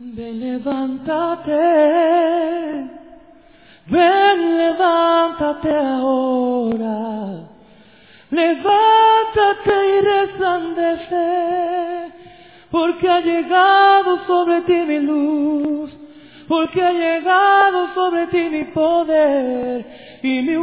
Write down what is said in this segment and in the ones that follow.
Ven, levántate, ven, levántate ahora, levántate y resplandece, porque ha llegado sobre ti mi luz, porque ha llegado sobre ti mi poder y mi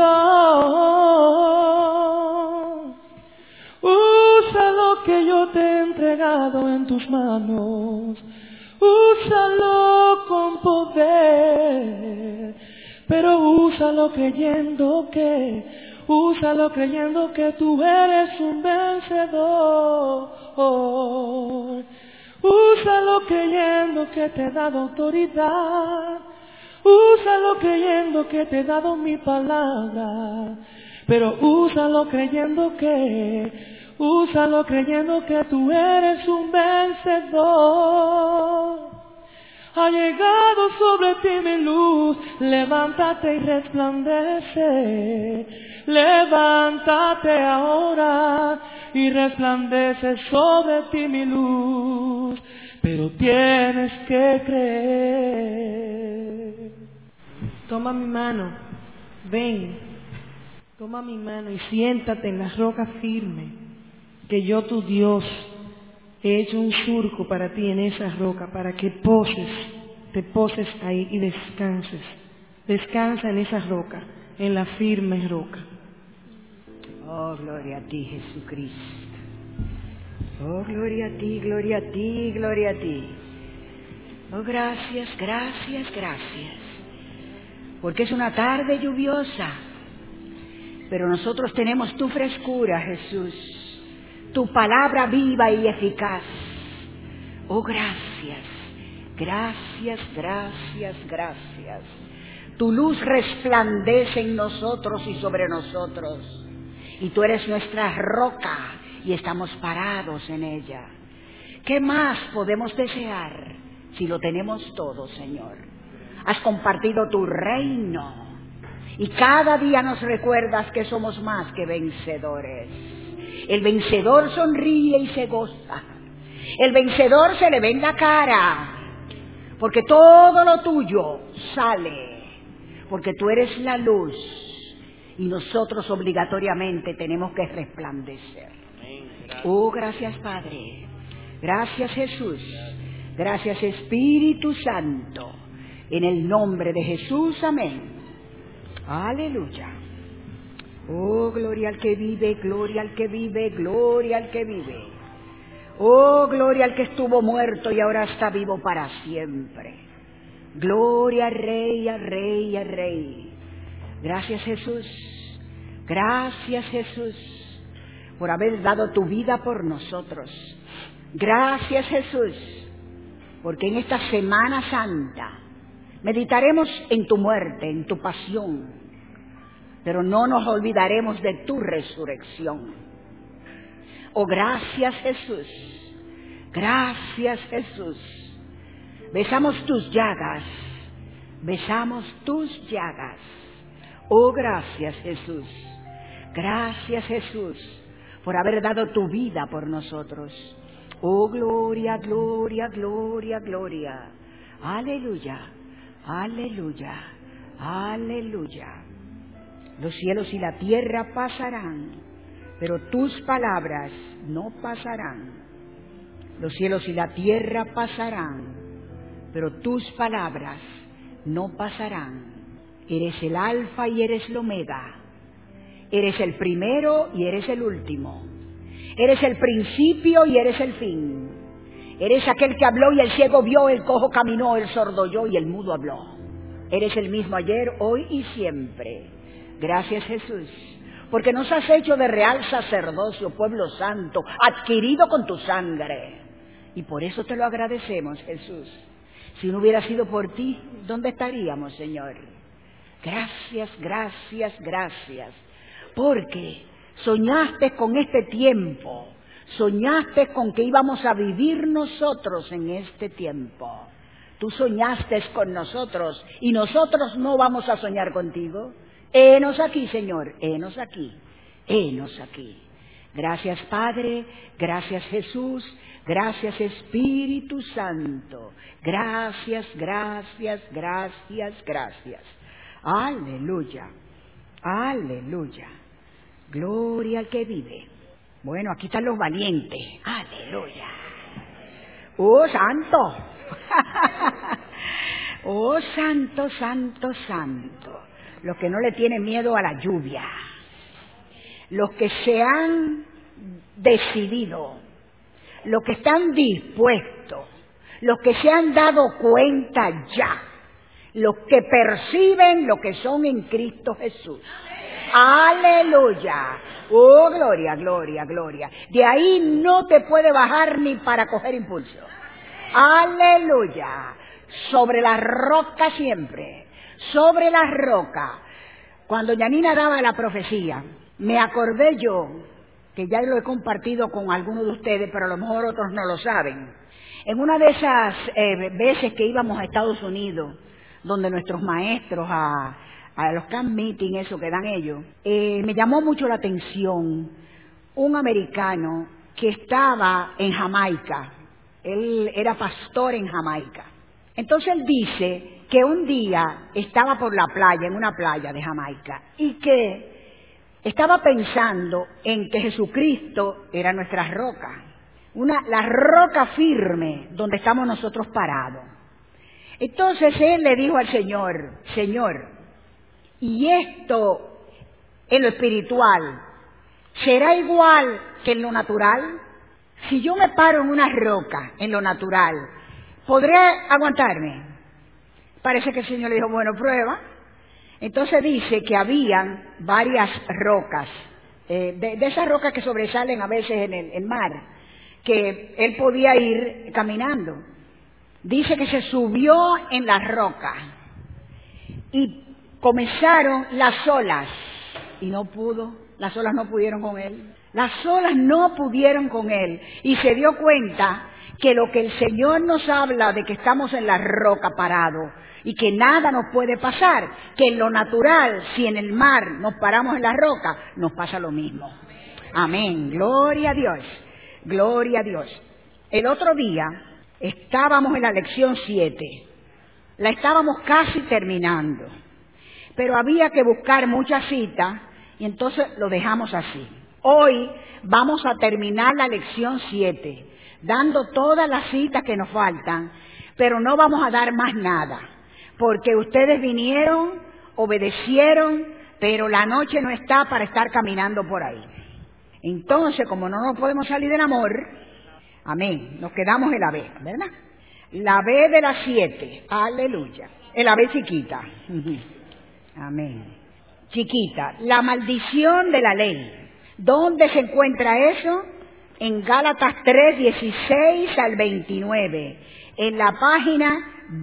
unción. Usa lo que yo te he entregado en tus manos, úsalo con poder, pero úsalo creyendo que tú eres un vencedor. Úsalo creyendo que te he dado autoridad, úsalo creyendo que te he dado mi palabra, pero úsalo creyendo que tú eres un vencedor. Ha llegado sobre ti mi luz, levántate y resplandece, levántate ahora y resplandece sobre ti mi luz, pero tienes que creer. Toma mi mano, ven, toma mi mano y siéntate en la roca firme, que yo, tu Dios, he hecho un surco para ti en esa roca, para que te poses ahí y descanses. Descansa en esa roca, en la firme roca. Oh, gloria a ti, Jesucristo. Oh, gloria a ti, gloria a ti, gloria a ti. Oh, gracias, gracias, gracias. Porque es una tarde lluviosa, pero nosotros tenemos tu frescura, Jesús. Tu palabra viva y eficaz. Oh, gracias, gracias, gracias, gracias. Tu luz resplandece en nosotros y sobre nosotros. Y tú eres nuestra roca y estamos parados en ella. ¿Qué más podemos desear si lo tenemos todo, Señor? Has compartido tu reino y cada día nos recuerdas que somos más que vencedores. El vencedor sonríe y se goza. El vencedor se le ve en la cara, porque todo lo tuyo sale, porque tú eres la luz y nosotros obligatoriamente tenemos que resplandecer. Oh, gracias, Padre. Gracias, Jesús. Gracias, Espíritu Santo. En el nombre de Jesús, amén. Aleluya. Oh, gloria al que vive, gloria al que vive, gloria al que vive. Oh, gloria al que estuvo muerto y ahora está vivo para siempre. Gloria al Rey, al Rey, al Rey. Gracias, Jesús. Gracias, Jesús, por haber dado tu vida por nosotros. Gracias, Jesús, porque en esta Semana Santa meditaremos en tu muerte, en tu pasión, pero no nos olvidaremos de tu resurrección. Oh, gracias, Jesús. Gracias, Jesús. Besamos tus llagas. Besamos tus llagas. Oh, gracias, Jesús. Gracias, Jesús, por haber dado tu vida por nosotros. Oh, gloria, gloria, gloria, gloria. Aleluya, aleluya, aleluya. Los cielos y la tierra pasarán, pero tus palabras no pasarán. Los cielos y la tierra pasarán, pero tus palabras no pasarán. Eres el alfa y eres el omega. Eres el primero y eres el último. Eres el principio y eres el fin. Eres aquel que habló y el ciego vio, el cojo caminó, el sordo oyó y el mudo habló. Eres el mismo ayer, hoy y siempre. Gracias, Jesús, porque nos has hecho de real sacerdocio, pueblo santo, adquirido con tu sangre. Y por eso te lo agradecemos, Jesús. Si no hubiera sido por ti, ¿dónde estaríamos, Señor? Gracias, gracias, gracias. Porque soñaste con este tiempo, soñaste con que íbamos a vivir nosotros en este tiempo. Tú soñaste con nosotros y nosotros no vamos a soñar contigo. Henos aquí, Señor, henos aquí, henos aquí. Gracias, Padre. Gracias, Jesús. Gracias, Espíritu Santo. Gracias, gracias, gracias, gracias. Aleluya. Aleluya. Gloria al que vive. Bueno, aquí están los valientes. Aleluya. ¡Oh, santo! ¡Oh, santo, santo, santo! Los que no le tienen miedo a la lluvia. Los que se han decidido. Los que están dispuestos. Los que se han dado cuenta ya. Los que perciben lo que son en Cristo Jesús. ¡Aleluya! ¡Oh, gloria, gloria, gloria! De ahí no te puede bajar ni para coger impulso. ¡Aleluya! Sobre la roca siempre. Sobre la roca. Cuando Yanina daba la profecía, me acordé yo, que ya lo he compartido con algunos de ustedes, pero a lo mejor otros no lo saben. En una de esas veces que íbamos a Estados Unidos, donde nuestros maestros a los camp meeting, eso que dan ellos, me llamó mucho la atención un americano que estaba en Jamaica. Él era pastor en Jamaica. Entonces él dice que un día estaba por la playa, en una playa de Jamaica, y que estaba pensando en que Jesucristo era nuestra roca, la roca firme donde estamos nosotros parados. Entonces él le dijo al Señor, Señor, ¿y esto en lo espiritual será igual que en lo natural? Si yo me paro en una roca, en lo natural, ¿podré aguantarme? Parece que el Señor le dijo, bueno, prueba. Entonces dice que habían varias rocas, de esas rocas que sobresalen a veces en el mar, que él podía ir caminando. Dice que se subió en la roca y comenzaron las olas y no pudo, las olas no pudieron con él. Las olas no pudieron con él y se dio cuenta que lo que el Señor nos habla de que estamos en la roca parados y que nada nos puede pasar, que en lo natural, si en el mar nos paramos en la roca, nos pasa lo mismo. Amén. Gloria a Dios. Gloria a Dios. El otro día estábamos en la lección 7. La estábamos casi terminando. Pero había que buscar muchas citas y entonces lo dejamos así. Hoy vamos a terminar la lección 7, dando todas las citas que nos faltan, pero no vamos a dar más nada, porque ustedes vinieron, obedecieron, pero la noche no está para estar caminando por ahí. Entonces, como no nos podemos salir del amor, amén, nos quedamos en la B, ¿verdad? La B de las 7, aleluya, en la B chiquita, amén, chiquita, la maldición de la ley. ¿Dónde se encuentra eso? En Gálatas 3, 16 al 29, en la página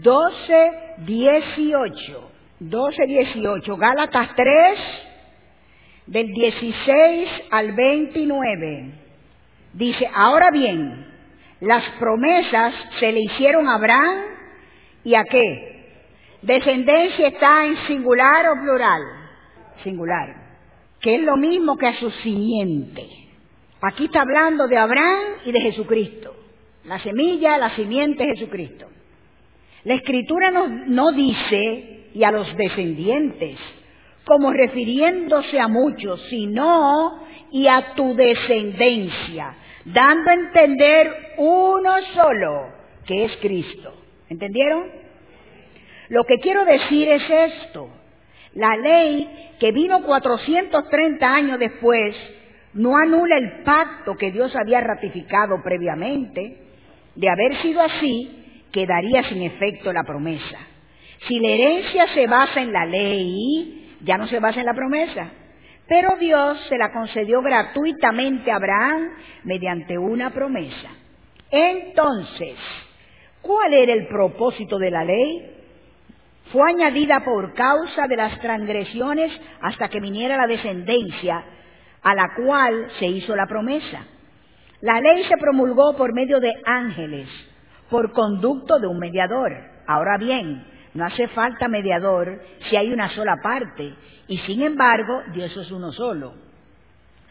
12:18. 12:18, Gálatas 3, del 16 al 29. Dice, ahora bien, las promesas se le hicieron a Abraham, ¿y a qué? ¿Descendencia está en singular o plural? Singular. Que es lo mismo que a su simiente. Aquí está hablando de Abraham y de Jesucristo. La semilla, la simiente es Jesucristo. La Escritura no dice, y a los descendientes, como refiriéndose a muchos, sino, y a tu descendencia, dando a entender uno solo, que es Cristo. ¿Entendieron? Lo que quiero decir es esto. La ley que vino 430 años después no anula el pacto que Dios había ratificado previamente. De haber sido así, quedaría sin efecto la promesa. Si la herencia se basa en la ley, ya no se basa en la promesa. Pero Dios se la concedió gratuitamente a Abraham mediante una promesa. Entonces, ¿cuál era el propósito de la ley? Fue añadida por causa de las transgresiones hasta que viniera la descendencia a la cual se hizo la promesa. La ley se promulgó por medio de ángeles, por conducto de un mediador. Ahora bien, no hace falta mediador si hay una sola parte, y sin embargo, Dios es uno solo.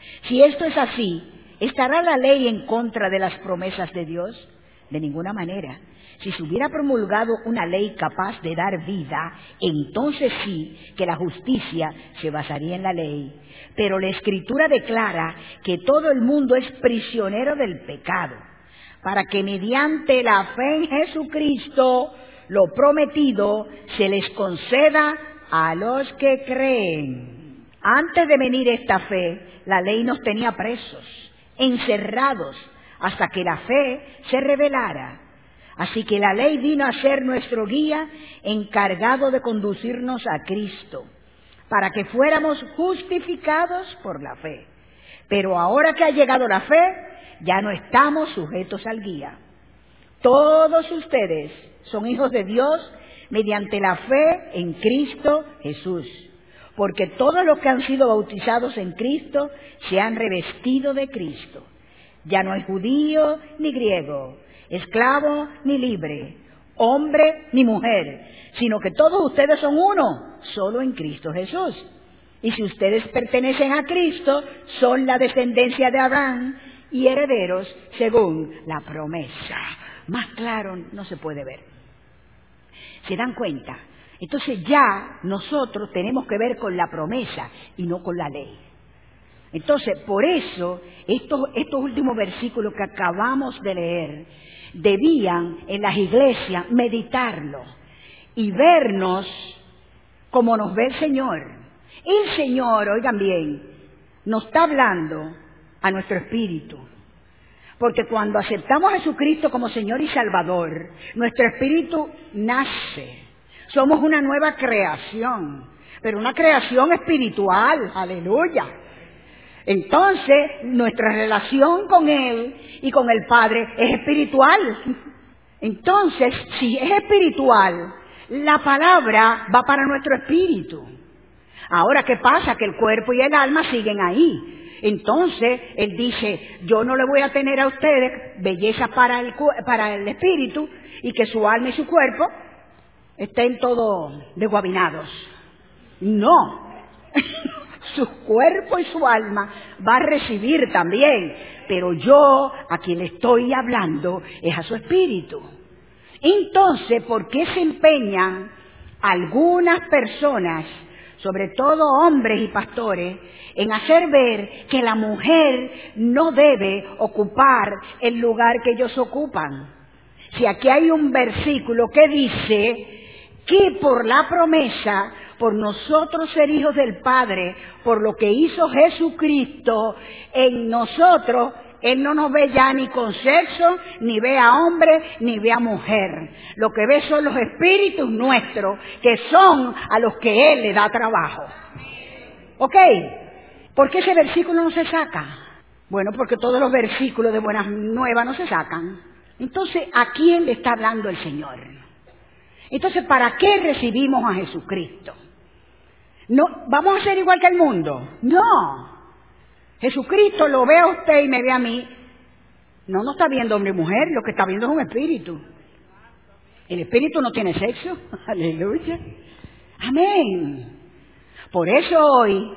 Si esto es así, ¿estará la ley en contra de las promesas de Dios? De ninguna manera. Si se hubiera promulgado una ley capaz de dar vida, entonces sí que la justicia se basaría en la ley. Pero la Escritura declara que todo el mundo es prisionero del pecado, para que mediante la fe en Jesucristo lo prometido se les conceda a los que creen. Antes de venir esta fe, la ley nos tenía presos, encerrados, hasta que la fe se revelara. Así que la ley vino a ser nuestro guía, encargado de conducirnos a Cristo, para que fuéramos justificados por la fe. Pero ahora que ha llegado la fe, ya no estamos sujetos al guía. Todos ustedes son hijos de Dios mediante la fe en Cristo Jesús, porque todos los que han sido bautizados en Cristo se han revestido de Cristo. Ya no hay judío ni griego, esclavo ni libre, hombre ni mujer, sino que todos ustedes son uno, solo en Cristo Jesús. Y si ustedes pertenecen a Cristo, son la descendencia de Abraham y herederos según la promesa. Más claro no se puede ver. ¿Se dan cuenta? Entonces ya nosotros tenemos que ver con la promesa y no con la ley. Entonces, por eso, estos últimos versículos que acabamos de leer, debían en las iglesias meditarlo y vernos como nos ve el Señor. El Señor, oigan bien, nos está hablando a nuestro espíritu. Porque cuando aceptamos a Jesucristo como Señor y Salvador, nuestro espíritu nace. Somos una nueva creación, pero una creación espiritual, aleluya. Entonces, nuestra relación con Él y con el Padre es espiritual. Entonces, si es espiritual, la palabra va para nuestro espíritu. Ahora, ¿qué pasa? Que el cuerpo y el alma siguen ahí. Entonces, Él dice, yo no le voy a tener a ustedes belleza para el espíritu y que su alma y su cuerpo estén todos desguabinados. No. Su cuerpo y su alma va a recibir también, pero yo a quien le estoy hablando es a su espíritu. Entonces, ¿por qué se empeñan algunas personas, sobre todo hombres y pastores, en hacer ver que la mujer no debe ocupar el lugar que ellos ocupan? Si aquí hay un versículo que dice que por la promesa, por nosotros ser hijos del Padre, por lo que hizo Jesucristo en nosotros, Él no nos ve ya ni con sexo, ni ve a hombre, ni ve a mujer. Lo que ve son los espíritus nuestros, que son a los que Él le da trabajo. ¿Ok? ¿Por qué ese versículo no se saca? Bueno, porque todos los versículos de Buenas Nuevas no se sacan. Entonces, ¿a quién le está hablando el Señor? Entonces, ¿para qué recibimos a Jesucristo? No, ¿vamos a ser igual que el mundo? No. Jesucristo lo ve a usted y me ve a mí. No está viendo hombre y mujer, lo que está viendo es un espíritu. El espíritu no tiene sexo. Aleluya. Amén. Por eso hoy,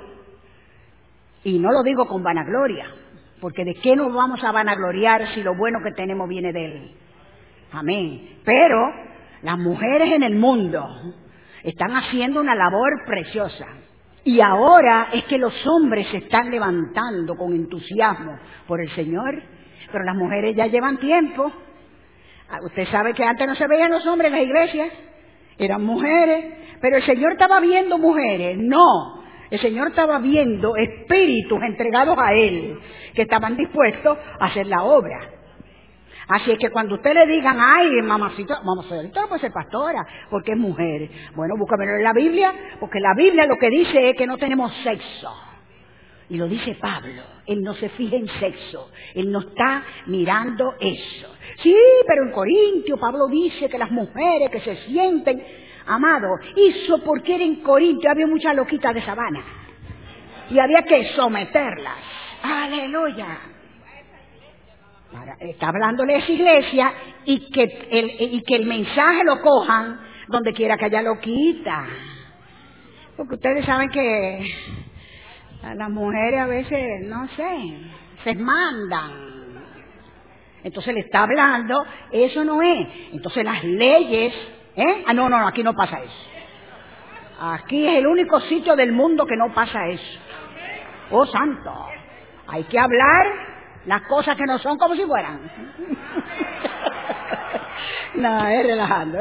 y no lo digo con vanagloria, porque ¿de qué nos vamos a vanagloriar si lo bueno que tenemos viene de Él? Amén. Pero las mujeres en el mundo están haciendo una labor preciosa. Y ahora es que los hombres se están levantando con entusiasmo por el Señor, pero las mujeres ya llevan tiempo. Usted sabe que antes no se veían los hombres en las iglesias, eran mujeres, pero el Señor estaba viendo mujeres. No, el Señor estaba viendo espíritus entregados a Él, que estaban dispuestos a hacer la obra. Así es que cuando usted le digan, ay, mamacita no puede ser pastora, porque es mujer. Bueno, búscamelo en la Biblia, porque la Biblia lo que dice es que no tenemos sexo. Y lo dice Pablo, él no se fija en sexo, él no está mirando eso. Sí, pero en Corintio Pablo dice que las mujeres que se sienten, amado, eso porque en Corintio había muchas loquitas de sabana. Y había que someterlas. Aleluya. Está hablándole a esa iglesia y que el mensaje lo cojan donde quiera que haya loquita. Porque ustedes saben que A las mujeres a veces, no sé, se mandan. Entonces le está hablando, eso no es. Entonces las leyes, no, aquí no pasa eso. Aquí es el único sitio del mundo que no pasa eso. Oh, santo. Hay que hablar las cosas que no son como si fueran. No, es relajando.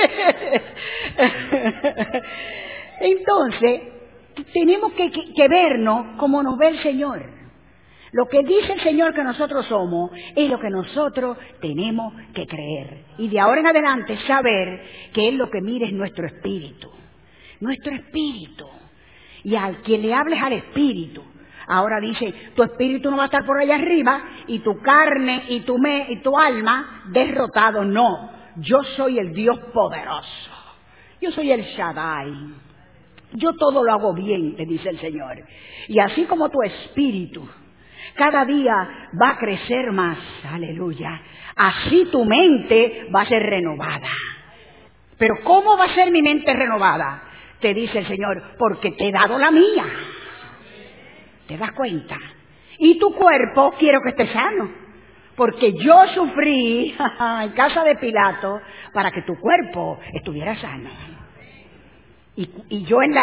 Entonces, tenemos que vernos como nos ve el Señor. Lo que dice el Señor que nosotros somos es lo que nosotros tenemos que creer. Y de ahora en adelante saber que Él lo que mira es nuestro espíritu. Nuestro espíritu. Y al quien le hables al espíritu. Ahora dice, tu espíritu no va a estar por allá arriba y tu carne y tu alma derrotado. No, yo soy el Dios poderoso. Yo soy el Shaddai. Yo todo lo hago bien, te dice el Señor. Y así como tu espíritu cada día va a crecer más, aleluya, así tu mente va a ser renovada. Pero ¿cómo va a ser mi mente renovada? Te dice el Señor, porque te he dado la mía. ¿Te das cuenta? Y tu cuerpo quiero que esté sano. Porque yo sufrí en casa de Pilato para que tu cuerpo estuviera sano. Y yo en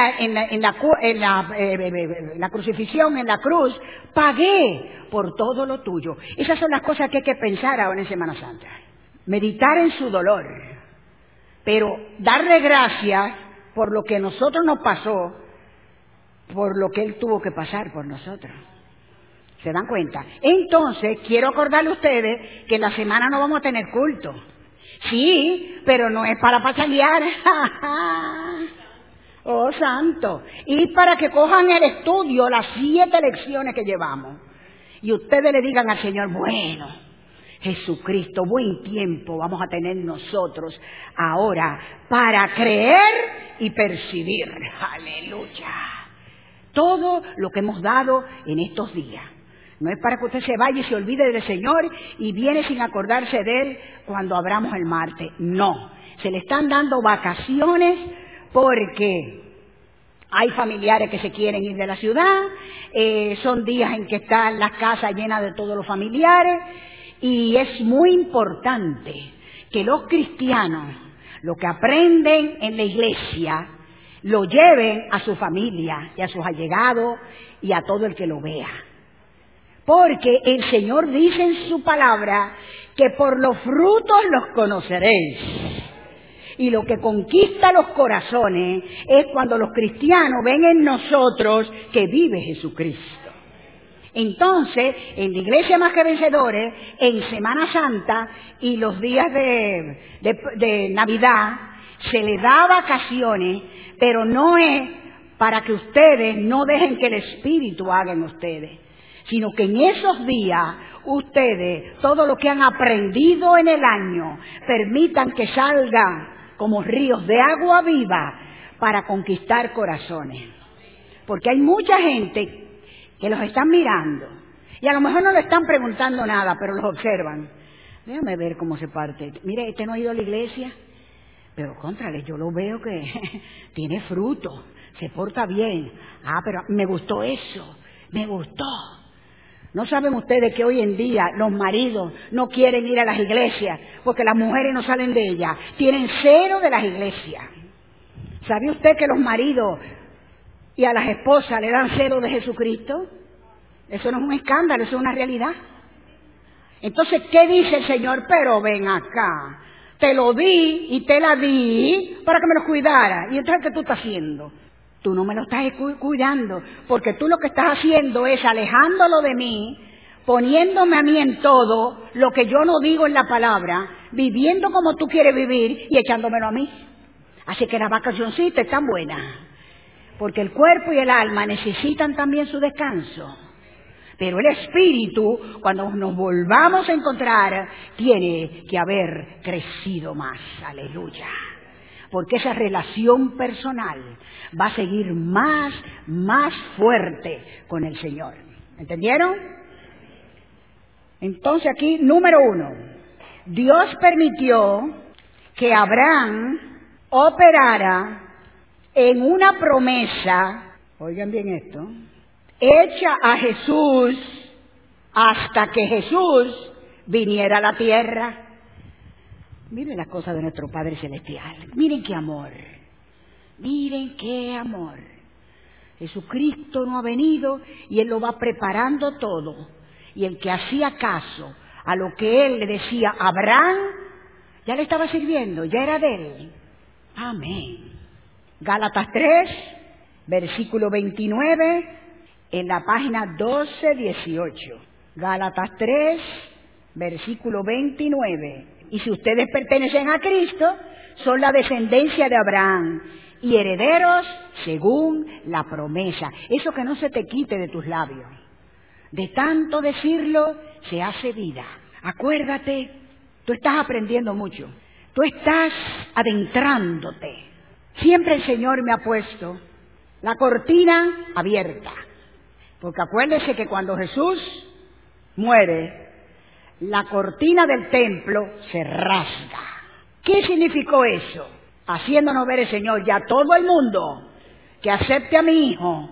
la crucifixión, en la cruz, pagué por todo lo tuyo. Esas son las cosas que hay que pensar ahora en Semana Santa. Meditar en su dolor. Pero darle gracias por lo que a nosotros nos pasó, por lo que Él tuvo que pasar por nosotros. ¿Se dan cuenta? Entonces, quiero acordarle a ustedes que en la semana no vamos a tener culto. Sí, pero no es para pachanguear. Oh, santo. Y para que cojan el estudio, las 7 lecciones que llevamos. Y ustedes le digan al Señor, bueno, Jesucristo, buen tiempo vamos a tener nosotros ahora para creer y percibir. Aleluya. Todo lo que hemos dado en estos días. No es para que usted se vaya y se olvide del Señor y viene sin acordarse de Él cuando abramos el martes. No, se le están dando vacaciones porque hay familiares que se quieren ir de la ciudad, son días en que están las casas llenas de todos los familiares y es muy importante que los cristianos, lo que aprenden en la iglesia, lo lleven a su familia y a sus allegados y a todo el que lo vea. Porque el Señor dice en su palabra que por los frutos los conoceréis. Y lo que conquista los corazones es cuando los cristianos ven en nosotros que vive Jesucristo. Entonces, en la Iglesia Más que Vencedores, en Semana Santa y los días de Navidad, se le da vacaciones, pero no es para que ustedes no dejen que el Espíritu haga en ustedes, sino que en esos días ustedes, todo lo que han aprendido en el año, permitan que salgan como ríos de agua viva para conquistar corazones. Porque hay mucha gente que los están mirando y a lo mejor no le están preguntando nada, pero los observan. Déjame ver cómo se parte. Mire, este no ha ido a la iglesia, pero contrale, yo lo veo que tiene fruto, se porta bien. Ah, pero me gustó eso, me gustó. ¿No saben ustedes que hoy en día los maridos no quieren ir a las iglesias porque las mujeres no salen de ellas? Tienen cero de las iglesias. ¿Sabe usted que los maridos y a las esposas le dan cero de Jesucristo? Eso no es un escándalo, eso es una realidad. Entonces, ¿qué dice el Señor? Pero ven acá, te lo di y te la di para que me lo cuidara. ¿Y entonces qué tú estás haciendo? Tú no me lo estás cuidando, porque tú lo que estás haciendo es alejándolo de mí, poniéndome a mí en todo lo que yo no digo en la palabra, viviendo como tú quieres vivir y echándomelo a mí. Así que las vacacioncitas están buenas, porque el cuerpo y el alma necesitan también su descanso. Pero el espíritu, cuando nos volvamos a encontrar, tiene que haber crecido más. Aleluya. Porque esa relación personal va a seguir más fuerte con el Señor. ¿Entendieron? Entonces aquí, número 1, Dios permitió que Abraham operara en una promesa, oigan bien esto, hecha a Jesús hasta que Jesús viniera a la tierra. Miren las cosas de nuestro Padre Celestial. Miren qué amor. Miren qué amor. Jesucristo no ha venido y Él lo va preparando todo. Y el que hacía caso a lo que Él le decía a Abraham, ya le estaba sirviendo, ya era de Él. Amén. Gálatas 3, versículo 29, en la página 1218. Gálatas 3, versículo 29. Y si ustedes pertenecen a Cristo, son la descendencia de Abraham y herederos según la promesa. Eso que no se te quite de tus labios. De tanto decirlo, se hace vida. Acuérdate, tú estás aprendiendo mucho. Tú estás adentrándote. Siempre el Señor me ha puesto la cortina abierta. Porque acuérdese que cuando Jesús muere, la cortina del templo se rasga. ¿Qué significó eso? Haciéndonos ver el Señor, ya todo el mundo que acepte a mi Hijo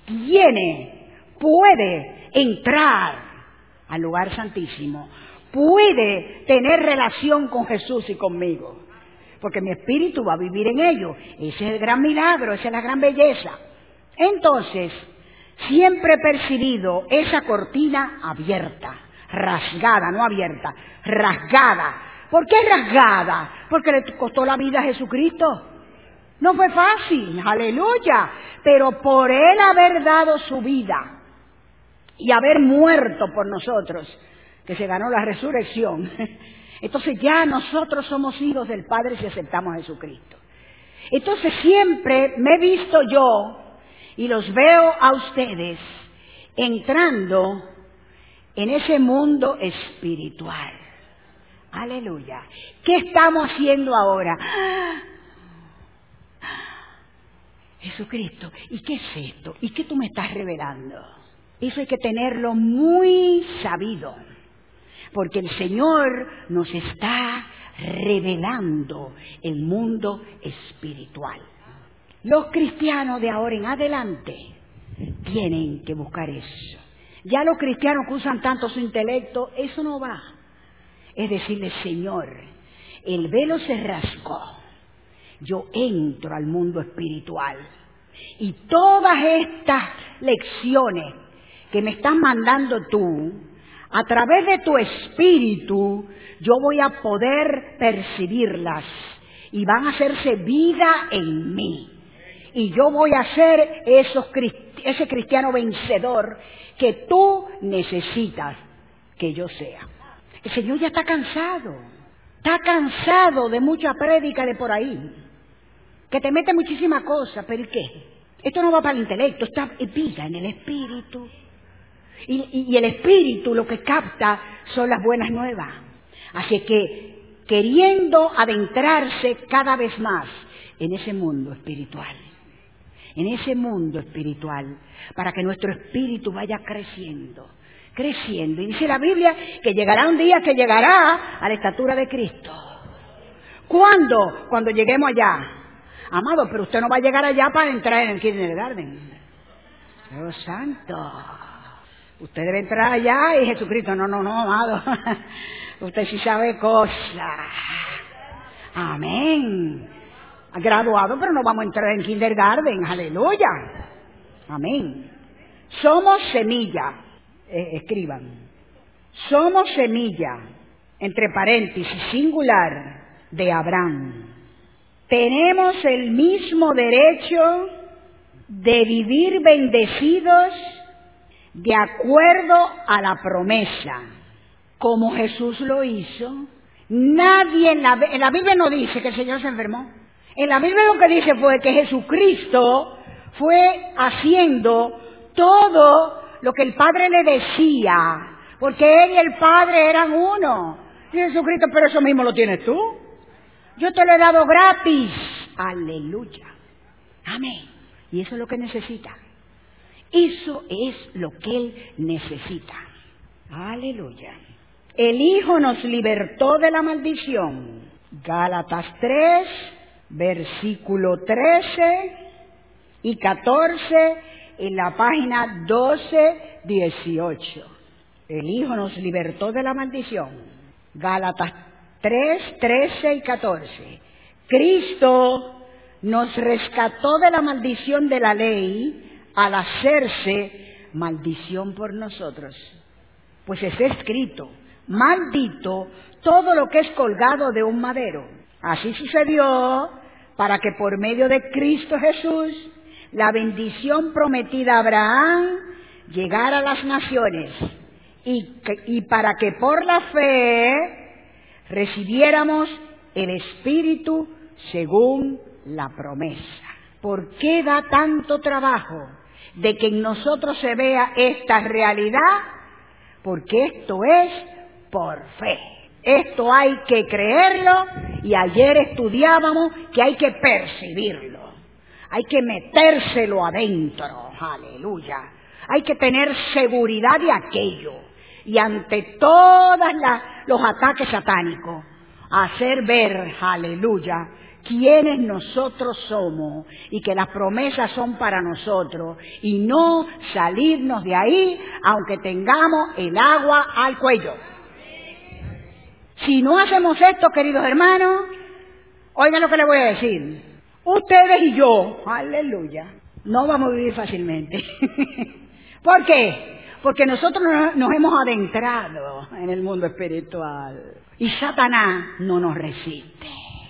puede entrar al lugar santísimo, puede tener relación con Jesús y conmigo, porque mi espíritu va a vivir en ellos. Ese es el gran milagro, esa es la gran belleza. Entonces, siempre he percibido esa cortina abierta, rasgada, no abierta, rasgada. ¿Por qué rasgada? Porque le costó la vida a Jesucristo. No fue fácil, aleluya, pero por Él haber dado su vida y haber muerto por nosotros, que se ganó la resurrección, entonces ya nosotros somos hijos del Padre si aceptamos a Jesucristo. Entonces siempre me he visto yo, y los veo a ustedes, entrando en ese mundo espiritual. Aleluya. ¿Qué estamos haciendo ahora? Jesucristo, ¿y qué es esto? ¿Y qué tú me estás revelando? Eso hay que tenerlo muy sabido, porque el Señor nos está revelando el mundo espiritual. Los cristianos de ahora en adelante tienen que buscar eso. Ya los cristianos que usan tanto su intelecto, eso no va. Es decirle, Señor, el velo se rasgó, yo entro al mundo espiritual y todas estas lecciones que me estás mandando tú, a través de tu espíritu, yo voy a poder percibirlas y van a hacerse vida en mí. Y yo voy a ser ese cristiano vencedor que tú necesitas que yo sea. El Señor ya está cansado de mucha prédica de por ahí, que te mete muchísimas cosas, pero ¿y qué? Esto no va para el intelecto, está vida en el espíritu. Y el espíritu lo que capta son las buenas nuevas. Así que queriendo adentrarse cada vez más en ese mundo espiritual, para que nuestro espíritu vaya creciendo. Y dice la Biblia que llegará un día que llegará a la estatura de Cristo. ¿Cuándo? Cuando lleguemos allá. Amado, pero usted no va a llegar allá para entrar en el kindergarten. Dios santo. Usted debe entrar allá y Jesucristo, no, amado. Usted sí sabe cosas. Amén. Graduado, pero no vamos a entrar en kindergarten. Aleluya. Amén. Somos semilla. Escriban. Somos semilla, entre paréntesis, singular, de Abraham. Tenemos el mismo derecho de vivir bendecidos de acuerdo a la promesa, como Jesús lo hizo. Nadie en la Biblia no dice que el Señor se enfermó. En la Biblia lo que dice fue que Jesucristo fue haciendo todo lo que el Padre le decía, porque Él y el Padre eran uno. Y Jesucristo, pero eso mismo lo tienes tú. Yo te lo he dado gratis. Aleluya. Amén. Y eso es lo que necesita. Eso es lo que Él necesita. Aleluya. El Hijo nos libertó de la maldición. Gálatas 3, versículo 13 y 14 en la página 1218. El Hijo nos libertó de la maldición. Gálatas 3, 13 y 14. Cristo nos rescató de la maldición de la ley al hacerse maldición por nosotros. Pues está escrito, maldito todo lo que es colgado de un madero. Así sucedió para que por medio de Cristo Jesús la bendición prometida a Abraham llegara a las naciones y para que por la fe recibiéramos el Espíritu según la promesa. ¿Por qué da tanto trabajo de que en nosotros se vea esta realidad? Porque esto es por fe. Esto hay que creerlo, y ayer estudiábamos que hay que percibirlo. Hay que metérselo adentro, aleluya. Hay que tener seguridad de aquello. Y ante todos los ataques satánicos, hacer ver, aleluya, quiénes nosotros somos y que las promesas son para nosotros y no salirnos de ahí aunque tengamos el agua al cuello. Si no hacemos esto, queridos hermanos, oigan lo que les voy a decir. Ustedes y yo, aleluya, no vamos a vivir fácilmente. ¿Por qué? Porque nosotros nos hemos adentrado en el mundo espiritual y Satanás no nos resiste.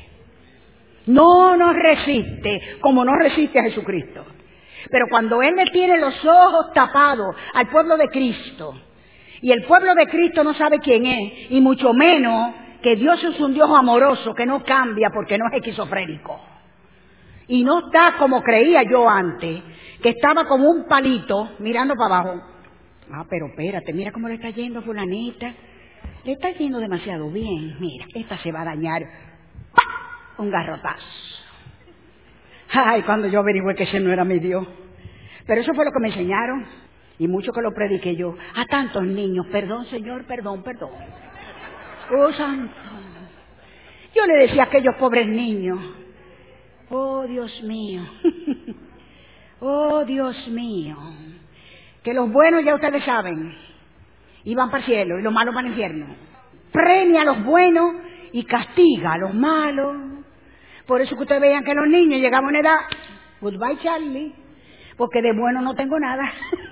No nos resiste como no resiste a Jesucristo. Pero cuando Él le tiene los ojos tapados al pueblo de Cristo, y el pueblo de Cristo no sabe quién es, y mucho menos que Dios es un Dios amoroso que no cambia porque no es esquizofrénico. Y no está como creía yo antes, que estaba como un palito mirando para abajo. Ah, pero espérate, mira cómo le está yendo a fulanita. Le está yendo demasiado bien. Mira, esta se va a dañar. ¡Pah! Un garrotazo. Ay, cuando yo averigüé que ese no era mi Dios. Pero eso fue lo que me enseñaron. Y mucho que lo prediqué yo. A tantos niños, perdón, Señor, perdón, perdón. Oh, santo. Yo le decía a aquellos pobres niños. Oh, Dios mío. Oh, Dios mío. Que los buenos, ya ustedes saben, iban para el cielo y los malos van al infierno. Premia a los buenos y castiga a los malos. Por eso que ustedes vean que los niños llegaban a una edad, goodbye Charlie, porque de bueno no tengo nada.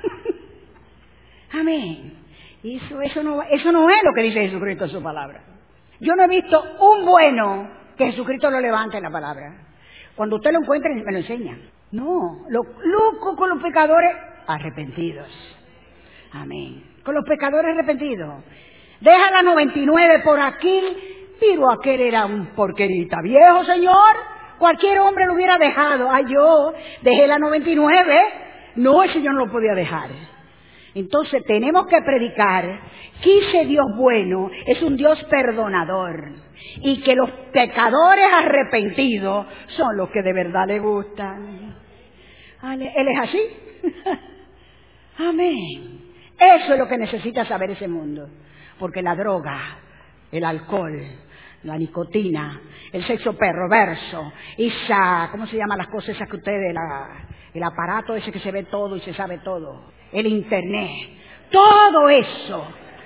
Amén. Eso no es lo que dice Jesucristo en su palabra. Yo no he visto un bueno que Jesucristo lo levante en la palabra. Cuando usted lo encuentre, me lo enseña. No, lo loco con los pecadores arrepentidos. Amén. Con los pecadores arrepentidos. Deja la 99 por aquí, pero aquel era un porquerita viejo, Señor. Cualquier hombre lo hubiera dejado. Ay, yo dejé la 99. No, el Señor no lo podía dejar. Entonces tenemos que predicar que ese Dios bueno es un Dios perdonador y que los pecadores arrepentidos son los que de verdad le gustan. Él es así. Amén. Eso es lo que necesita saber ese mundo. Porque la droga, el alcohol, la nicotina, el sexo perverso, ¿cómo se llaman las cosas esas que ustedes, el aparato ese que se ve todo y se sabe todo, el internet, todo eso.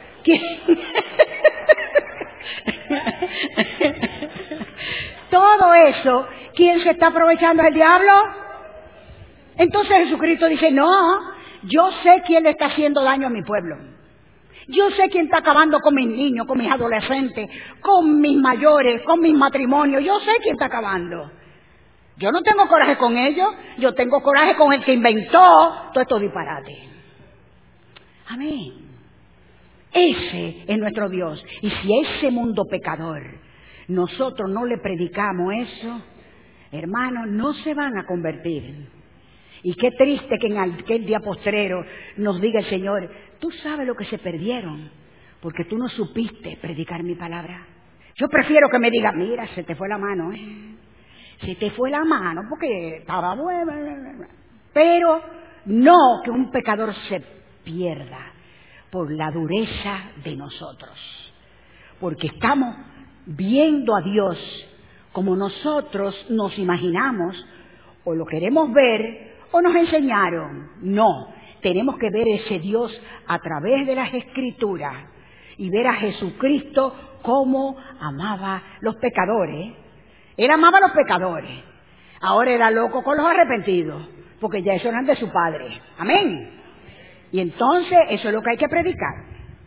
Todo eso, ¿quién se está aprovechando? ¿El diablo? Entonces Jesucristo dice, no, yo sé quién le está haciendo daño a mi pueblo. Yo sé quién está acabando con mis niños, con mis adolescentes, con mis mayores, con mis matrimonios. Yo sé quién está acabando. Yo no tengo coraje con ellos, yo tengo coraje con el que inventó todo esto disparate. Amén. Ese es nuestro Dios. Y si a ese mundo pecador nosotros no le predicamos eso, hermanos, no se van a convertir. Y qué triste que en aquel día postrero nos diga el Señor, tú sabes lo que se perdieron, porque tú no supiste predicar mi palabra. Yo prefiero que me diga, mira, se te fue la mano, se te fue la mano, porque estaba buena. Pero no que un pecador se pierda por la dureza de nosotros, porque estamos viendo a Dios como nosotros nos imaginamos, o lo queremos ver, o nos enseñaron. No, tenemos que ver ese Dios a través de las Escrituras y ver a Jesucristo cómo amaba los pecadores. Él amaba a los pecadores. Ahora era loco con los arrepentidos, porque ya eso eran de su Padre. Amén. Y entonces eso es lo que hay que predicar.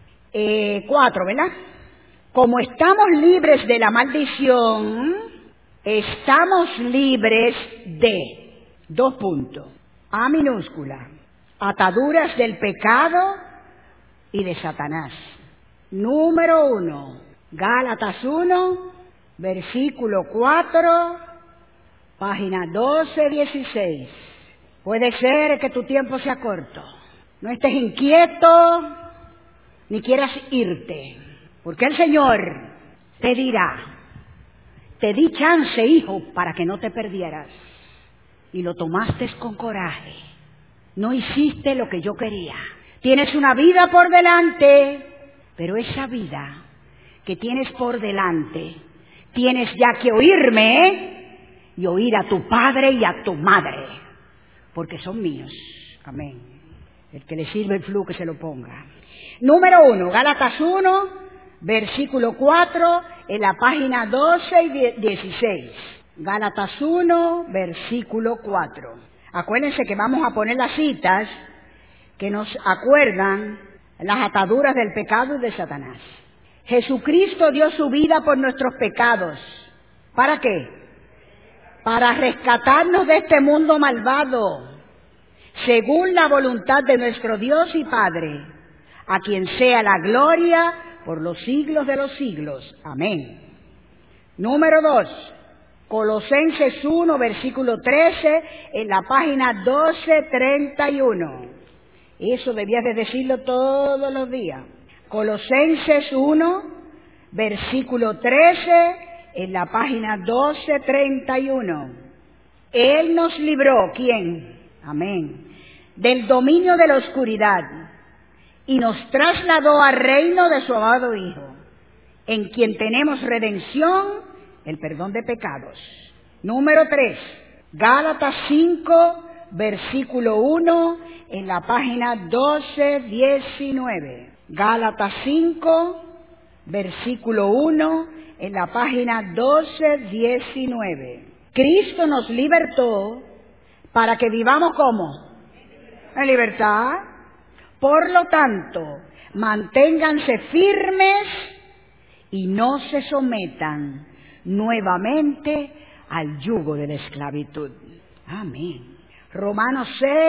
4, ¿verdad? Como estamos libres de la maldición, estamos libres de, 2 puntos, A minúscula, ataduras del pecado y de Satanás. Número 1, Gálatas 1, versículo 4, página 12-16. Puede ser que tu tiempo sea corto. No estés inquieto, ni quieras irte, porque el Señor te dirá, te di chance, hijo, para que no te perdieras, y lo tomaste con coraje. No hiciste lo que yo quería. Tienes una vida por delante, pero esa vida que tienes por delante, tienes ya que oírme, y oír a tu padre y a tu madre, porque son míos. Amén. El que le sirve el flu, que se lo ponga. Número 1, Gálatas 1, versículo 4, en la página 12 y 16. Gálatas 1, versículo 4. Acuérdense que vamos a poner las citas que nos acuerdan las ataduras del pecado y de Satanás. Jesucristo dio su vida por nuestros pecados. ¿Para qué? Para rescatarnos de este mundo malvado, según la voluntad de nuestro Dios y Padre, a quien sea la gloria por los siglos de los siglos. Amén. Número 2, Colosenses 1, versículo 13, en la página 1231. Eso debías de decirlo todos los días. Colosenses 1, versículo 13, en la página 1231. Él nos libró, ¿quién? Amén. Del dominio de la oscuridad y nos trasladó al reino de su amado Hijo, en quien tenemos redención, el perdón de pecados. Número 3, Gálatas 5, versículo 1, en la página 1219. Gálatas 5, versículo 1, en la página 1219. Cristo nos libertó para que vivamos ¿cómo? En libertad. Por lo tanto, manténganse firmes y no se sometan nuevamente al yugo de la esclavitud. Amén. Romanos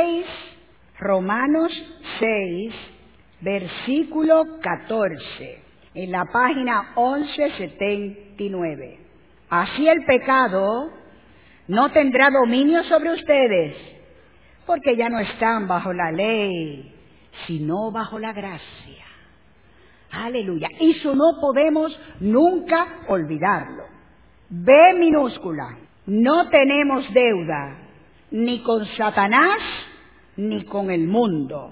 6, versículo 14, en la página 1179. Así el pecado no tendrá dominio sobre ustedes, porque ya no están bajo la ley, sino bajo la gracia. Aleluya. Eso no podemos nunca olvidarlo. B minúscula. No tenemos deuda ni con Satanás ni con el mundo.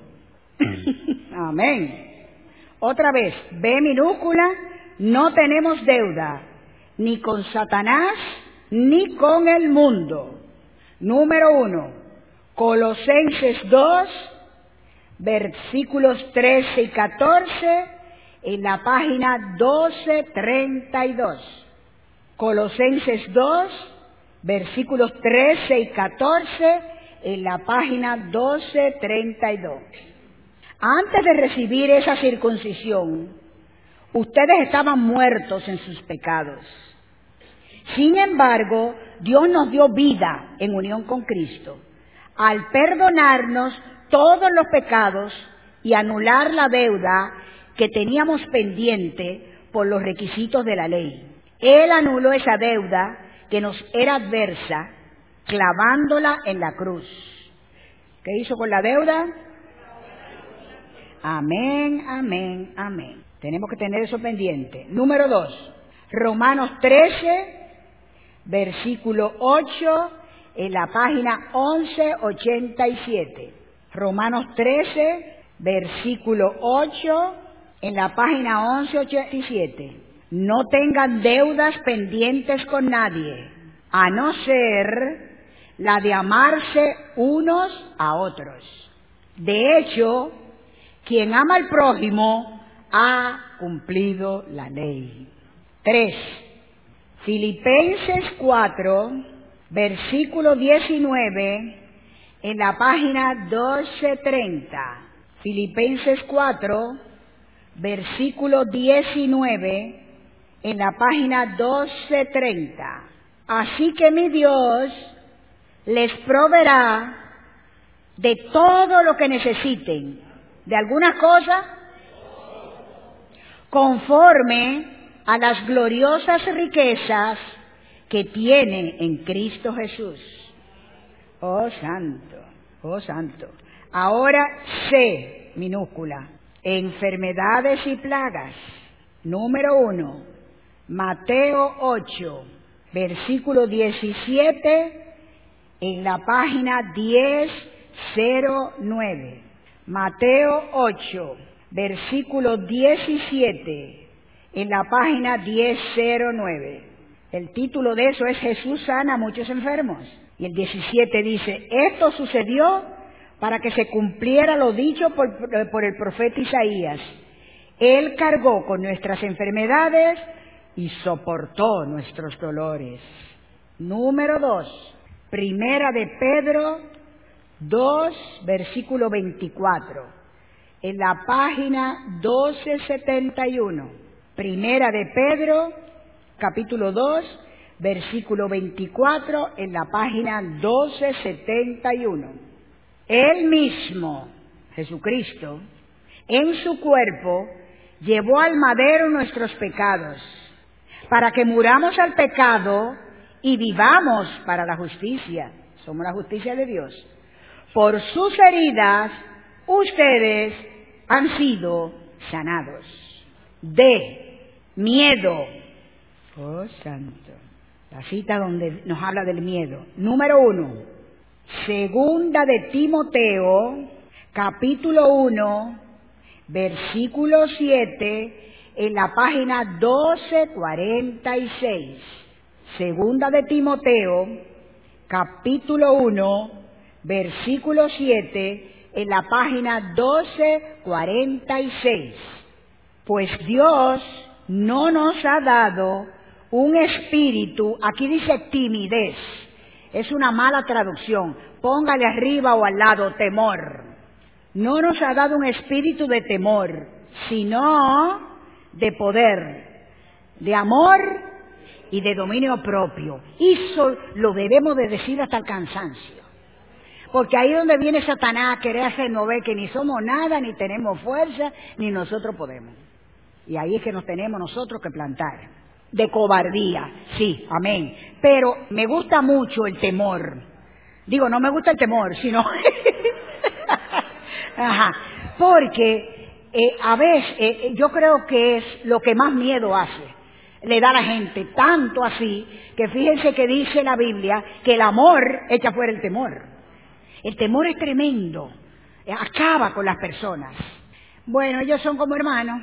Amén. Otra vez, B minúscula. No tenemos deuda ni con Satanás ni con el mundo. Número 1, Colosenses 2, versículos 13 y 14, en la página 1232. Colosenses 2, versículos 13 y 14, en la página 1232. Antes de recibir esa circuncisión, ustedes estaban muertos en sus pecados. Sin embargo, Dios nos dio vida en unión con Cristo, al perdonarnos todos los pecados y anular la deuda que teníamos pendiente por los requisitos de la ley. Él anuló esa deuda que nos era adversa, clavándola en la cruz. ¿Qué hizo con la deuda? Amén, amén, amén. Tenemos que tener eso pendiente. Número 2, Romanos 13, versículo 8, en la página 1187. Romanos 13, versículo 8, en la página 1187. No tengan deudas pendientes con nadie, a no ser la de amarse unos a otros. De hecho, quien ama al prójimo ha cumplido la ley. 3. Filipenses 4, versículo 19, en la página 1230. Filipenses 4, versículo 19, en la página 1230. Así que mi Dios les proveerá de todo lo que necesiten, de algunas cosas, conforme a las gloriosas riquezas que tiene en Cristo Jesús. Oh santo, oh santo. Ahora C, minúscula, enfermedades y plagas. Número 1, Mateo 8, versículo 17, en la página 1009. Mateo 8, versículo 17, en la página 1009. El título de eso es Jesús sana a muchos enfermos. Y el 17 dice, esto sucedió para que se cumpliera lo dicho por el profeta Isaías. Él cargó con nuestras enfermedades y soportó nuestros dolores. Número 2, Primera de Pedro 2, versículo 24, en la página 1271. Primera de Pedro, capítulo 2, versículo 24, en la página 1271. Él mismo, Jesucristo, en su cuerpo, llevó al madero nuestros pecados, para que muramos al pecado y vivamos para la justicia. Somos la justicia de Dios. Por sus heridas, ustedes han sido sanados. D, miedo. Oh, santo. La cita donde nos habla del miedo. Número 1, Segunda de Timoteo, capítulo 1, versículo 7, en la página 1246. Segunda de Timoteo, capítulo 1, versículo 7, en la página 1246. Pues Dios no nos ha dado un espíritu, aquí dice timidez, es una mala traducción, póngale arriba o al lado, temor. No nos ha dado un espíritu de temor, sino de poder, de amor y de dominio propio. Eso lo debemos de decir hasta el cansancio. Porque ahí es donde viene Satanás a querer hacernos ver que ni somos nada, ni tenemos fuerza, ni nosotros podemos. Y ahí es que nos tenemos nosotros que plantar. De cobardía, sí, amén. Pero me gusta mucho el temor. Digo, no me gusta el temor, sino... Ajá. Porque a veces yo creo que es lo que más miedo hace. Le da a la gente, tanto así, que fíjense que dice la Biblia que el amor echa fuera el temor. El temor es tremendo, acaba con las personas. Bueno, ellos son como hermanos.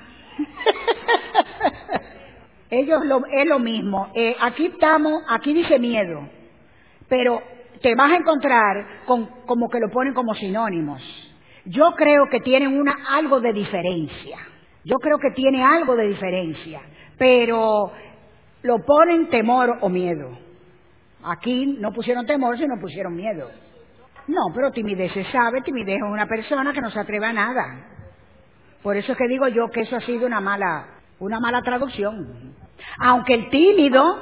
Ellos es lo mismo. Aquí dice miedo, pero te vas a encontrar como que lo ponen como sinónimos. Yo creo que tienen algo de diferencia. Yo creo que tiene algo de diferencia, pero lo ponen temor o miedo. Aquí no pusieron temor, sino pusieron miedo. No, pero timidez se sabe, timidez es una persona que no se atreve a nada. Por eso es que digo yo que eso ha sido una mala traducción. Aunque el tímido,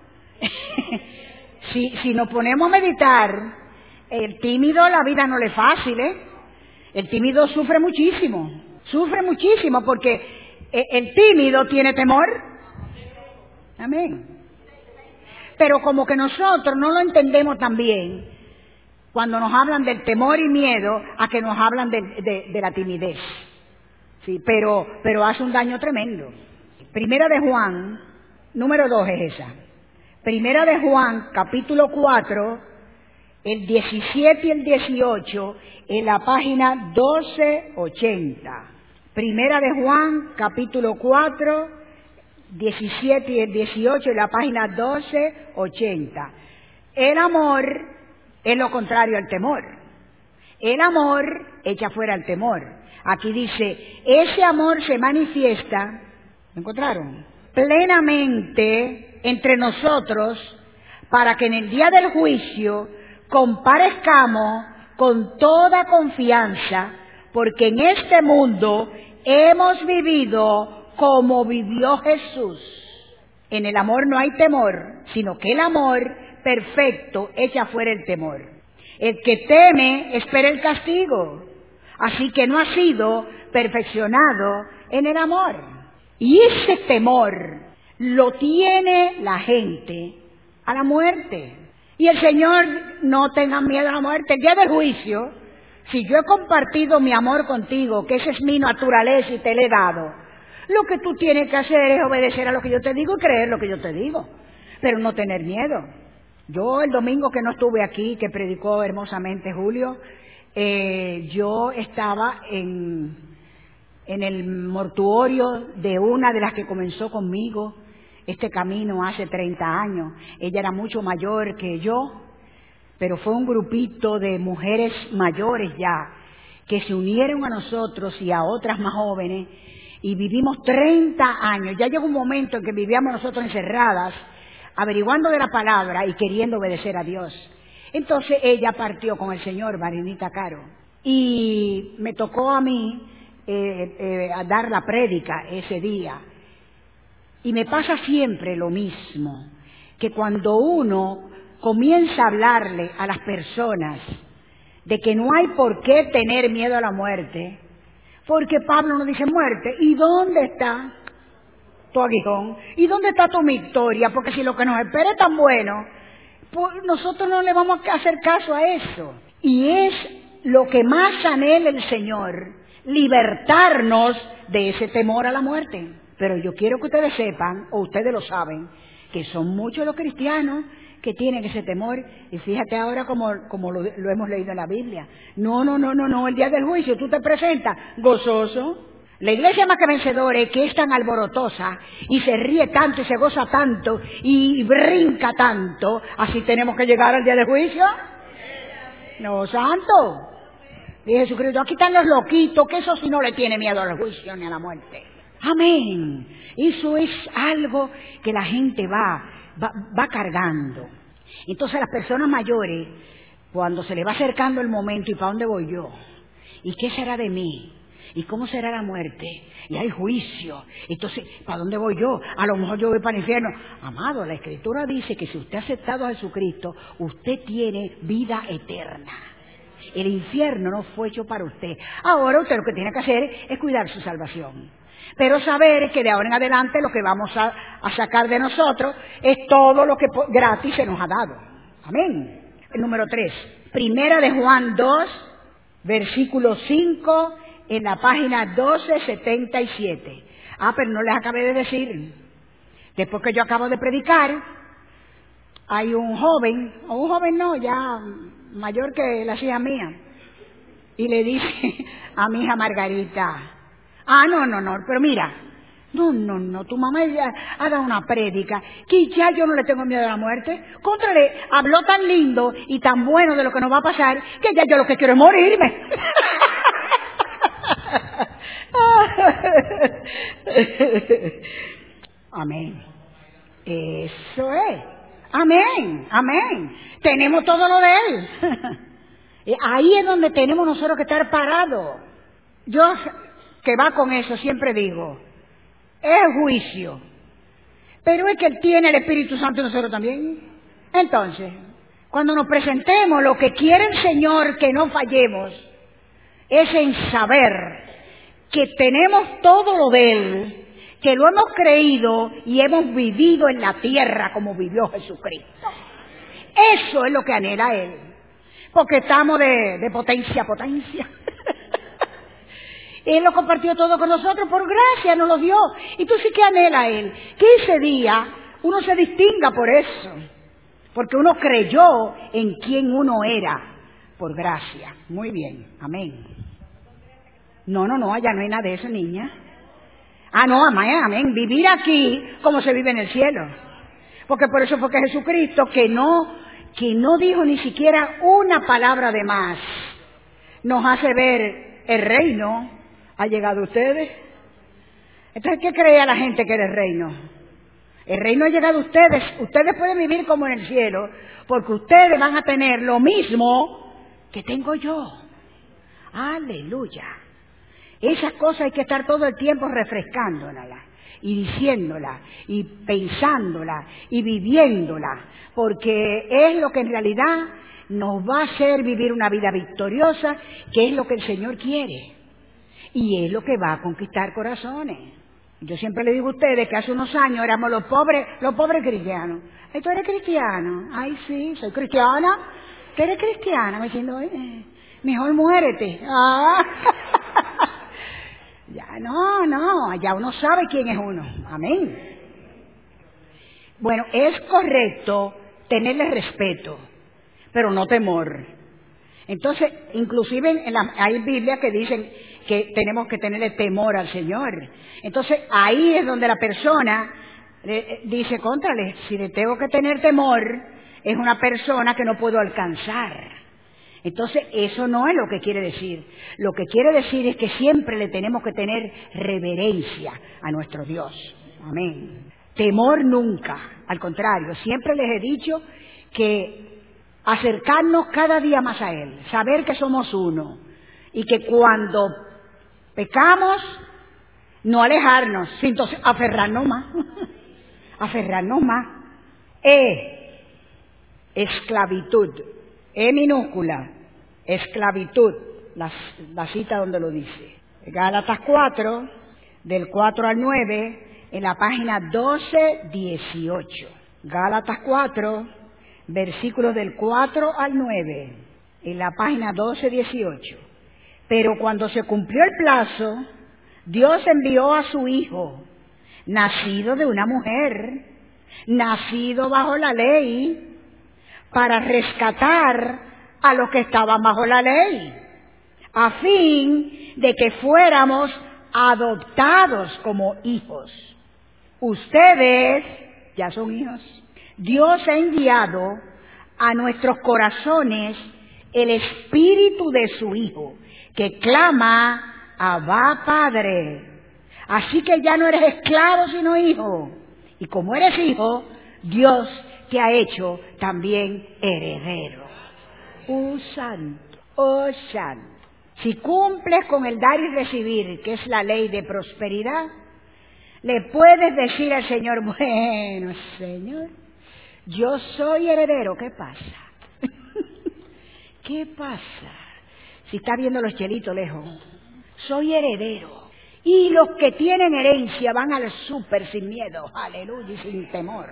si nos ponemos a meditar, el tímido la vida no le es fácil, ¿eh? El tímido sufre muchísimo porque el tímido tiene temor. Amén. Pero como que nosotros no lo entendemos tan bien cuando nos hablan del temor y miedo a que nos hablan de la timidez. Sí, pero hace un daño tremendo. Primera de Juan, número 2 es esa. Primera de Juan, capítulo 4, el 17 y el 18, en la página 1280. Primera de Juan, capítulo 4, 17 y el 18, en la página 1280. El amor Es lo contrario al temor. El amor echa fuera el temor. Aquí dice, ese amor se manifiesta, ¿lo encontraron? Plenamente entre nosotros, para que en el día del juicio comparezcamos con toda confianza, porque en este mundo hemos vivido como vivió Jesús. En el amor no hay temor, sino que el amor perfecto echa fuera el temor. El que teme espera el castigo, así que no ha sido perfeccionado en el amor. Y ese temor lo tiene la gente a la muerte. Y el Señor, no tengan miedo a la muerte. El día del juicio, si yo he compartido mi amor contigo, que esa es mi naturaleza y te la he dado, lo que tú tienes que hacer es obedecer a lo que yo te digo y creer lo que yo te digo, pero no tener miedo. Yo el domingo que no estuve aquí, que predicó hermosamente Julio, yo estaba en el mortuorio de una de las que comenzó conmigo este camino hace 30 años. Ella era mucho mayor que yo, pero fue un grupito de mujeres mayores ya, que se unieron a nosotros y a otras más jóvenes, y vivimos 30 años. Ya llegó un momento en que vivíamos nosotros encerradas, averiguando de la palabra y queriendo obedecer a Dios. Entonces ella partió con el Señor, Marinita Caro, y me tocó a mí a dar la prédica ese día. Y me pasa siempre lo mismo, que cuando uno comienza a hablarle a las personas de que no hay por qué tener miedo a la muerte, porque Pablo nos dice muerte, ¿y dónde está tu aguijón? ¿Y dónde está tu victoria? Porque si lo que nos espera es tan bueno, pues nosotros no le vamos a hacer caso a eso. Y es lo que más anhela el Señor, libertarnos de ese temor a la muerte. Pero yo quiero que ustedes sepan, o ustedes lo saben, que son muchos los cristianos que tienen ese temor. Y fíjate ahora como lo hemos leído en la Biblia. No, el día del juicio tú te presentas gozoso. La iglesia más que vencedora es que es tan alborotosa y se ríe tanto y se goza tanto y brinca tanto. Así tenemos que llegar al día del juicio. No, santo. Y Jesucristo, aquí están los loquitos, que eso sí no le tiene miedo al juicio ni a la muerte. Amén. Eso es algo que la gente va cargando. Entonces las personas mayores, cuando se les va acercando el momento, ¿y para dónde voy yo? ¿Y qué será de mí? ¿Y cómo será la muerte? Y hay juicio. Entonces, ¿para dónde voy yo? A lo mejor yo voy para el infierno. Amado, la Escritura dice que si usted ha aceptado a Jesucristo, usted tiene vida eterna. El infierno no fue hecho para usted. Ahora usted lo que tiene que hacer es cuidar su salvación. Pero saber que de ahora en adelante lo que vamos a sacar de nosotros es todo lo que gratis se nos ha dado. Amén. El número 3. Primera de Juan 2, versículo 5, en la página 1277. Pero no les acabé de decir. Después que yo acabo de predicar, hay un joven no, ya mayor que las hijas mías, y le dice a mi hija Margarita, no, pero mira, no, tu mamá ya ha dado una prédica, que ya yo no le tengo miedo a la muerte. Contrale, habló tan lindo y tan bueno de lo que nos va a pasar, que ya yo lo que quiero es morirme. Amén. Eso es. Amén. Tenemos todo lo de Él. Ahí es donde tenemos nosotros que estar parados. Yo, que va con eso, siempre digo, es juicio, pero es que Él tiene el Espíritu Santo en nosotros también. Entonces, cuando nos presentemos, lo que quiere el Señor que no fallemos es en saber que tenemos todo lo de Él, que lo hemos creído y hemos vivido en la tierra como vivió Jesucristo. Eso es lo que anhela Él, porque estamos de potencia a potencia. Él lo compartió todo con nosotros, por gracia nos lo dio. Y tú sí que anhela Él, que ese día uno se distinga por eso, porque uno creyó en quien uno era, por gracia. Muy bien, amén. No, allá no hay nada de eso, niña. No, amén. Vivir aquí como se vive en el cielo. Porque por eso fue que Jesucristo, que no que no dijo ni siquiera una palabra de más, nos hace ver el reino ha llegado a ustedes. Entonces, ¿qué cree la gente que era el reino? El reino ha llegado a ustedes. Ustedes pueden vivir como en el cielo, porque ustedes van a tener lo mismo que tengo yo. Aleluya. Esas cosas hay que estar todo el tiempo refrescándolas y diciéndolas y pensándolas y viviéndolas, porque es lo que en realidad nos va a hacer vivir una vida victoriosa, que es lo que el Señor quiere y es lo que va a conquistar corazones. Yo siempre le digo a ustedes que hace unos años éramos los pobres cristianos. Ay, ¿tú eres cristiano? Ay, sí, soy cristiana. ¿Tú eres cristiana? Me diciendo, mejor muérete. Ah. Ya no, ya uno sabe quién es uno. Amén. Bueno, es correcto tenerle respeto, pero no temor. Entonces, inclusive hay Biblias que dicen que tenemos que tenerle temor al Señor. Entonces, ahí es donde la persona dice, cóntrale, si le tengo que tener temor, es una persona que no puedo alcanzar. Entonces, eso no es lo que quiere decir. Lo que quiere decir es que siempre le tenemos que tener reverencia a nuestro Dios. Amén. Temor nunca. Al contrario, siempre les he dicho que acercarnos cada día más a Él, saber que somos uno y que cuando pecamos, no alejarnos, sino entonces aferrarnos más. Aferrarnos más. Esclavitud. Minúscula, esclavitud, la cita donde lo dice. Gálatas 4, del 4 al 9, en la página 12-18. Gálatas 4, versículos del 4 al 9, en la página 12-18. Pero cuando se cumplió el plazo, Dios envió a su Hijo, nacido de una mujer, nacido bajo la ley, para rescatar a los que estaban bajo la ley, a fin de que fuéramos adoptados como hijos. Ustedes ya son hijos. Dios ha enviado a nuestros corazones el espíritu de su Hijo, que clama, Abba, Padre. Así que ya no eres esclavo, sino hijo. Y como eres hijo, Dios te ha hecho también heredero. Oh santo, oh santo. Si cumples con el dar y recibir, que es la ley de prosperidad, le puedes decir al Señor, bueno, Señor, yo soy heredero, ¿qué pasa? ¿Qué pasa? Si está viendo los chelitos lejos, soy heredero. Y los que tienen herencia van al súper sin miedo, aleluya, y sin temor.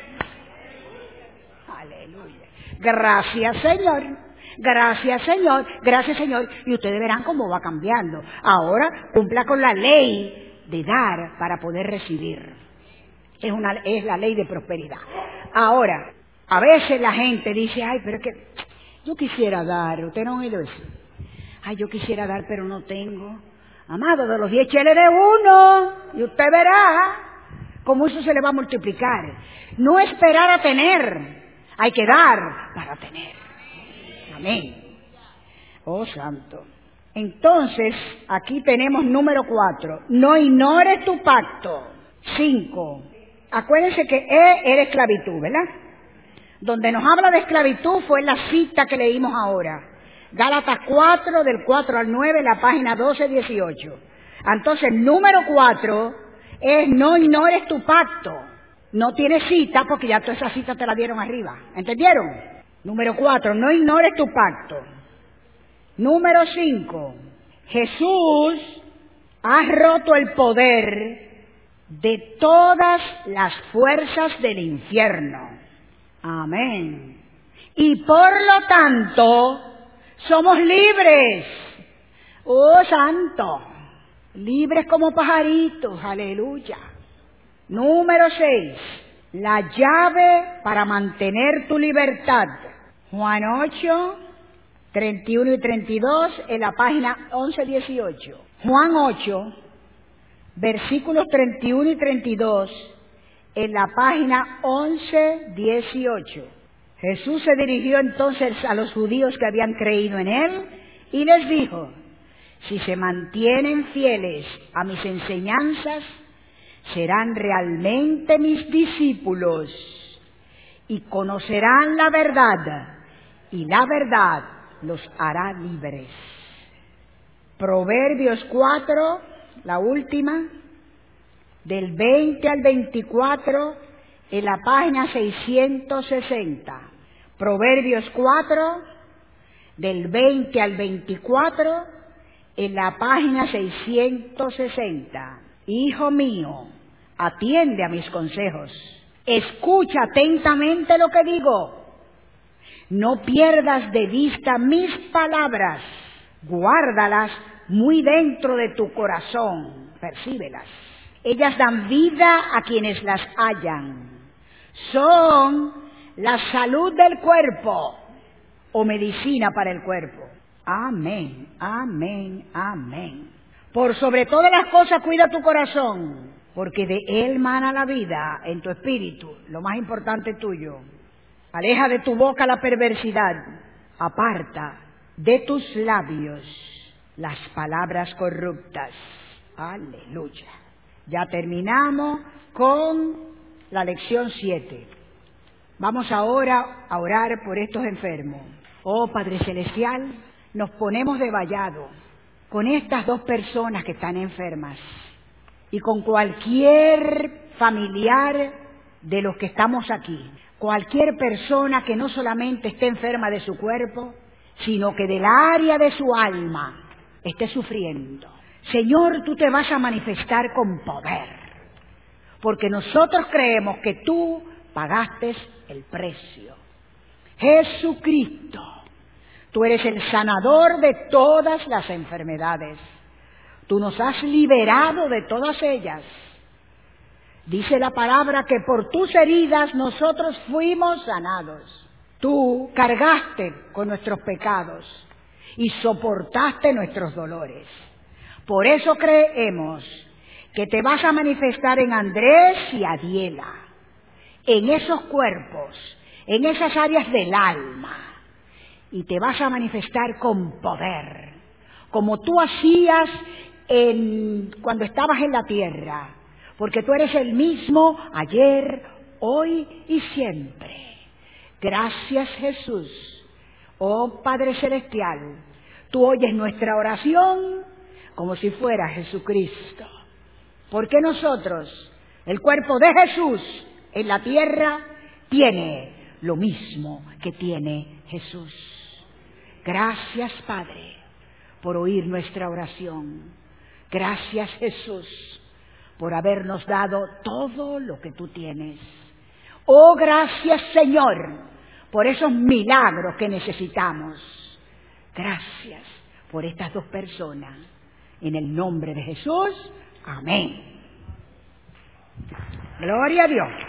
Aleluya. Gracias, Señor. Gracias, Señor. Gracias, Señor. Y ustedes verán cómo va cambiando. Ahora cumpla con la ley de dar para poder recibir. Es la ley de prosperidad. Ahora, a veces la gente dice, ay, pero es que yo quisiera dar. ¿Usted no ha oído eso? Ay, yo quisiera dar, pero no tengo. Amado, de los 10 cheles de uno. Y usted verá cómo eso se le va a multiplicar. No esperar a tener. Hay que dar para tener. Amén. Oh, santo. Entonces, aquí tenemos número 4. No ignores tu pacto. 5. Acuérdense que era esclavitud, ¿verdad? Donde nos habla de esclavitud fue la cita que leímos ahora. Gálatas 4, del 4 al 9, la página 12-18. Entonces, número 4 es no ignores tu pacto. No tienes cita porque ya toda esa cita te la dieron arriba. ¿Entendieron? Número 4, no ignores tu pacto. Número 5, Jesús ha roto el poder de todas las fuerzas del infierno. Amén. Y por lo tanto, somos libres. Oh, santo. Libres como pajaritos. Aleluya. Número 6. La llave para mantener tu libertad. Juan 8, 31 y 32 en la página 11-18. Juan 8, versículos 31 y 32 en la página 11-18. Jesús se dirigió entonces a los judíos que habían creído en él y les dijo: si se mantienen fieles a mis enseñanzas, serán realmente mis discípulos y conocerán la verdad, y la verdad los hará libres. Proverbios 4, la última, del 20 al 24, en la página 660. Proverbios 4, del 20 al 24, en la página 660. Hijo mío, atiende a mis consejos. Escucha atentamente lo que digo. No pierdas de vista mis palabras. Guárdalas muy dentro de tu corazón. Percíbelas. Ellas dan vida a quienes las hallan. Son la salud del cuerpo o medicina para el cuerpo. Amén, amén, amén. Por sobre todas las cosas cuida tu corazón, porque de él mana la vida en tu espíritu, lo más importante tuyo. Aleja de tu boca la perversidad, aparta de tus labios las palabras corruptas. Aleluya. Ya terminamos con la lección 7. Vamos ahora a orar por estos enfermos. Oh Padre Celestial, nos ponemos de vallado con estas dos personas que están enfermas y con cualquier familiar de los que estamos aquí, cualquier persona que no solamente esté enferma de su cuerpo, sino que del área de su alma esté sufriendo. Señor, tú te vas a manifestar con poder, porque nosotros creemos que tú pagaste el precio. Jesucristo, tú eres el sanador de todas las enfermedades. Tú nos has liberado de todas ellas. Dice la palabra que por tus heridas nosotros fuimos sanados. Tú cargaste con nuestros pecados y soportaste nuestros dolores. Por eso creemos que te vas a manifestar en Andrés y Adiela, en esos cuerpos, en esas áreas del alma, y te vas a manifestar con poder, como tú hacías cuando estabas en la tierra, porque tú eres el mismo ayer, hoy y siempre. Gracias, Jesús. Oh Padre Celestial, tú oyes nuestra oración como si fuera Jesucristo. Porque nosotros, el cuerpo de Jesús en la tierra, tiene lo mismo que tiene Jesús. Gracias, Padre, por oír nuestra oración. Gracias, Jesús, por habernos dado todo lo que tú tienes. Oh, gracias, Señor, por esos milagros que necesitamos. Gracias por estas dos personas. En el nombre de Jesús, amén. Gloria a Dios.